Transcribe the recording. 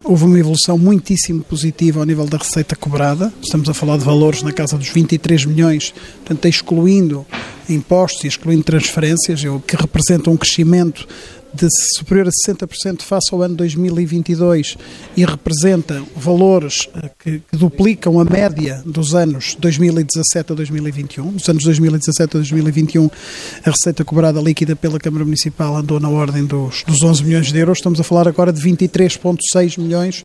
houve uma evolução muitíssimo positiva ao nível da receita cobrada. Estamos a falar de valores na casa dos 23 milhões, portanto, excluindo impostos e excluindo transferências, que representam um crescimento de superior a 60% face ao ano 2022 e representa valores que duplicam a média dos anos 2017 a 2021. Nos anos 2017 a 2021, a receita cobrada líquida pela Câmara Municipal andou na ordem dos 11 milhões de euros. Estamos a falar agora de 23,6 milhões